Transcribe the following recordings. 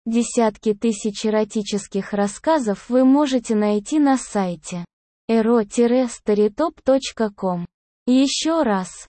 Десятки тысяч эротических рассказов вы можете найти на сайте ero-storytop.com. Еще раз,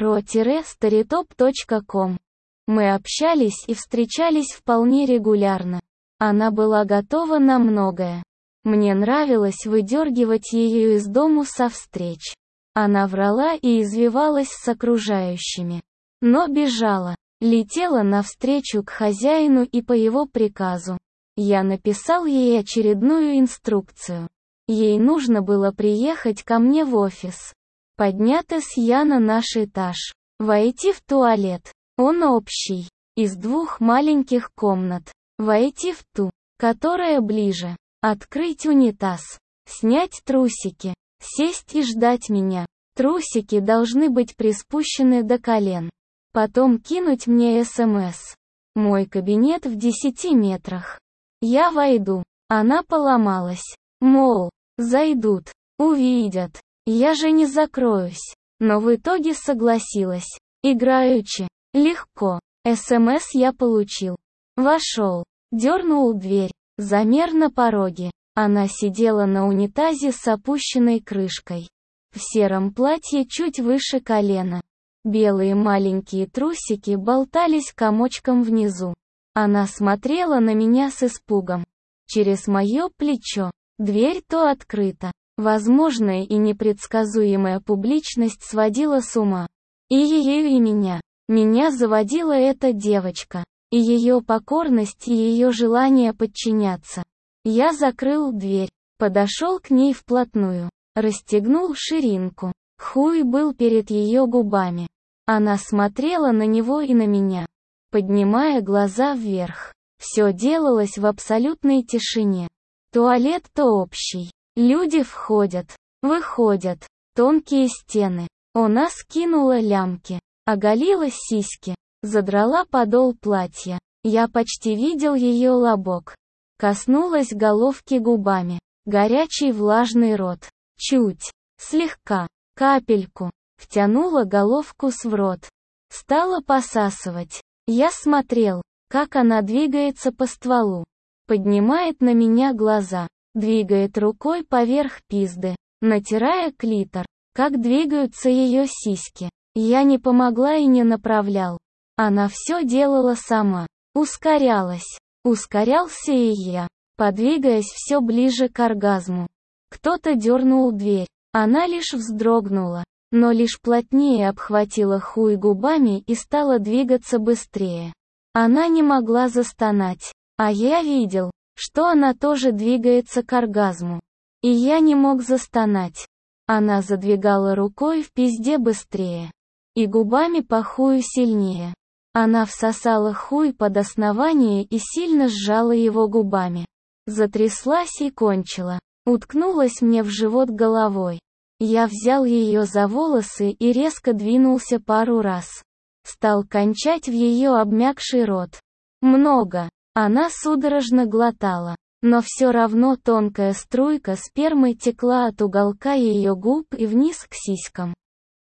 ero-storytop.com. Мы общались и встречались вполне регулярно. Она была готова на многое. Мне нравилось выдергивать ее из дому со встреч. Она врала и извивалась с окружающими. Но бежала. Летела навстречу к хозяину и по его приказу. Я написал ей очередную инструкцию. Ей нужно было приехать ко мне в офис. Подняться с Я на наш этаж. Войти в туалет. Он общий. Из 2 маленьких комнат. Войти в ту, которая ближе. Открыть унитаз. Снять трусики. Сесть и ждать меня. Трусики должны быть приспущены до колен. Потом кинуть мне СМС. Мой кабинет в 10 метрах. Я войду. Она поломалась. Мол, зайдут, увидят. Я же не закроюсь. Но в итоге согласилась. Играючи. Легко. СМС я получил. Вошел. Дернул дверь. Замер на пороге. Она сидела на унитазе с опущенной крышкой. В сером платье чуть выше колена. Белые маленькие трусики болтались комочком внизу. Она смотрела на меня с испугом. Через мое плечо. Дверь то открыта. Возможная и непредсказуемая публичность сводила с ума. И ее, и меня. Меня заводила эта девочка. И ее покорность, и ее желание подчиняться. Я закрыл дверь. Подошел к ней вплотную. Расстегнул ширинку. Хуй был перед ее губами. Она смотрела на него и на меня, поднимая глаза вверх. Все делалось в абсолютной тишине. Туалет-то общий. Люди входят, выходят. Тонкие стены. Она скинула лямки, оголила сиськи, задрала подол платья. Я почти видел ее лобок. Коснулась головки губами. Горячий влажный рот. Чуть, слегка, капельку. Втянула головку в рот. Стала посасывать. Я смотрел, как она двигается по стволу. Поднимает на меня глаза. Двигает рукой поверх пизды, натирая клитор. Как двигаются ее сиськи. Я не помогла и не направлял. Она все делала сама. Ускорялась. Ускорялся и я, подвигаясь все ближе к оргазму. Кто-то дернул дверь. Она лишь вздрогнула. Но лишь плотнее обхватила хуй губами и стала двигаться быстрее. Она не могла застонать. А я видел, что она тоже двигается к оргазму. И я не мог застонать. Она задвигала рукой в пизде быстрее. И губами по хую сильнее. Она всосала хуй под основание и сильно сжала его губами. Затряслась и кончила. Уткнулась мне в живот головой. Я взял ее за волосы и резко двинулся пару раз. Стал кончать в ее обмякший рот. Много. Она судорожно глотала. Но все равно тонкая струйка спермы текла от уголка ее губ и вниз к сиськам.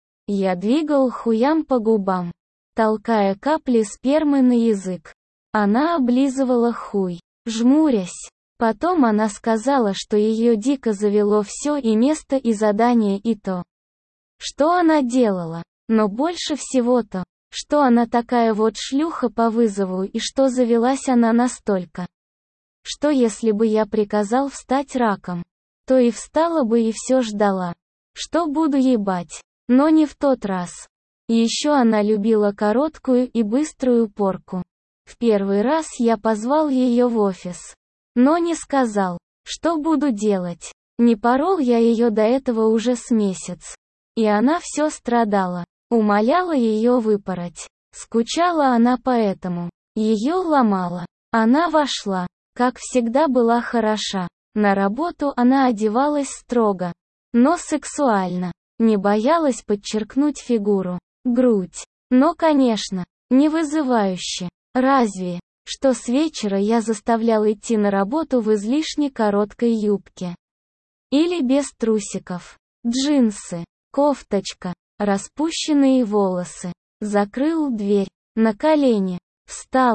Я двигал хуям по губам, толкая капли спермы на язык. Она облизывала хуй, жмурясь. Потом она сказала, что ее дико завело все и место и задание и то, что она делала, но больше всего то, что она такая вот шлюха по вызову и что завелась она настолько, что если бы я приказал встать раком, то и встала бы и все ждала, что буду ебать, но не в тот раз. Еще она любила короткую и быструю порку. В первый раз я позвал ее в офис. Но не сказал, что буду делать. Не порол я ее до этого уже с месяц. И она все страдала. Умоляла ее выпороть. Скучала она поэтому. Ее ломала. Она вошла. Как всегда была хороша. На работу она одевалась строго. Но сексуально. Не боялась подчеркнуть фигуру. Грудь. Но, конечно, не вызывающе. Разве что с вечера я заставлял идти на работу в излишне короткой юбке. Или без трусиков. Джинсы, кофточка, распущенные волосы. Закрыл дверь. На колени. Встала.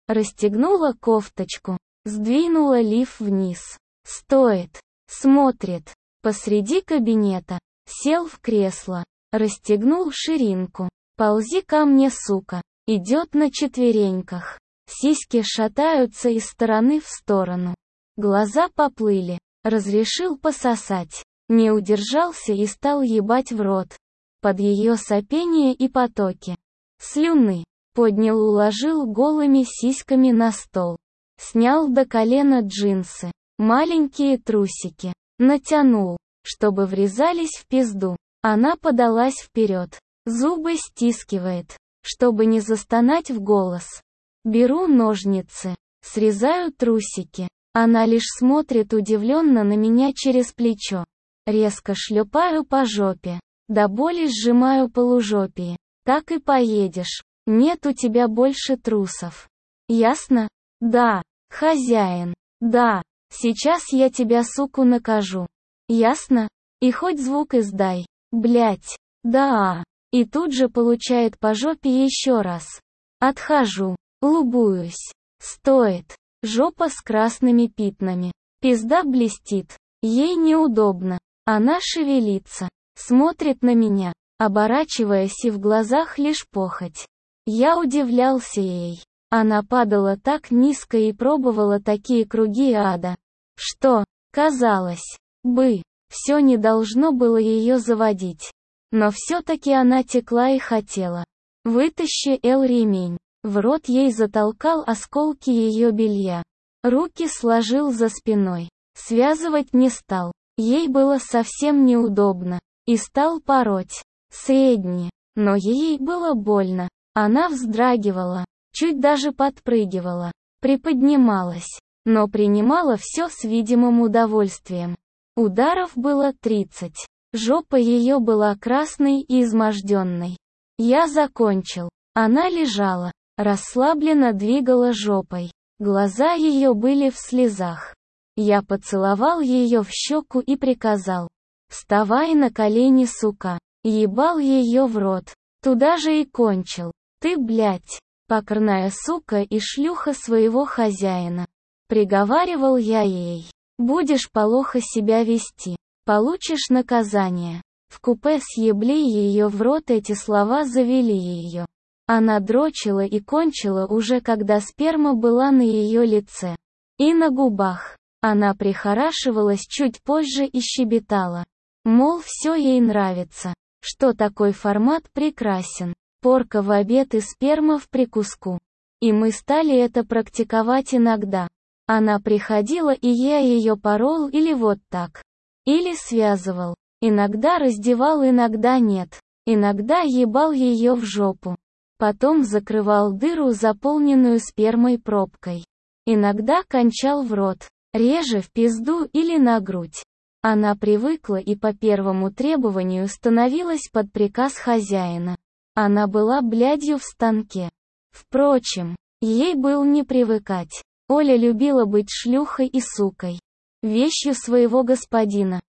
Расстегнула кофточку, сдвинула лиф вниз. Стоит, смотрит. Посреди кабинета. Сел в кресло. Расстегнул ширинку. Ползи ко мне, сука. Идет на четвереньках. Сиськи шатаются из стороны в сторону. Глаза поплыли. Разрешил пососать. Не удержался и стал ебать в рот. Под ее сопение и потоки слюны. Поднял, уложил голыми сиськами на стол. Снял до колена джинсы. Маленькие трусики. Натянул, чтобы врезались в пизду. Она подалась вперед. Зубы стискивает, чтобы не застонать в голос. Беру ножницы. Срезаю трусики. Она лишь смотрит удивленно на меня через плечо. Резко шлепаю по жопе. До боли сжимаю полужопие. Так и поедешь. Нет у тебя больше трусов. Ясно? Да. Хозяин. Да. Сейчас я тебя, суку, накажу. Ясно? И хоть звук издай. Блять. Да. И тут же получает по жопе еще раз. Отхожу. Лубуюсь. Стоит. Жопа с красными пятнами. Пизда блестит. Ей неудобно. Она шевелится. Смотрит на меня, оборачиваясь, и в глазах лишь похоть. Я удивлялся ей. Она падала так низко и пробовала такие круги ада, что, казалось бы, все не должно было ее заводить. Но все-таки она текла и хотела. «Вытащи, ремень». В рот ей затолкал осколки ее белья. Руки сложил за спиной. Связывать не стал. Ей было совсем неудобно. И стал пороть. Средне. Но ей было больно. Она вздрагивала. Чуть даже подпрыгивала. Приподнималась. Но принимала все с видимым удовольствием. Ударов было 30. Жопа ее была красной и изможденной. Я закончил. Она лежала. Расслабленно двигала жопой. Глаза ее были в слезах. Я поцеловал ее в щеку и приказал: «Вставай на колени, сука». Ебал ее в рот. Туда же и кончил. «Ты, блядь, покорная сука и шлюха своего хозяина». Приговаривал я ей. «Будешь плохо себя вести. Получишь наказание». В купе съебли ее в рот, эти слова завели ее. Она дрочила и кончила уже когда сперма была на ее лице и на губах. Она прихорашивалась чуть позже и щебетала. Мол, все ей нравится. Что такой формат прекрасен. Порка в обед и сперма в прикуску. И мы стали это практиковать иногда. Она приходила, и я ее порол или вот так. Или связывал. Иногда раздевал, иногда нет. Иногда ебал ее в жопу. Потом закрывал дыру, заполненную спермой, пробкой. Иногда кончал в рот. Реже в пизду или на грудь. Она привыкла и по первому требованию становилась под приказ хозяина. Она была блядью в станке. Впрочем, ей был не привыкать. Оля любила быть шлюхой и сукой. Вещью своего господина.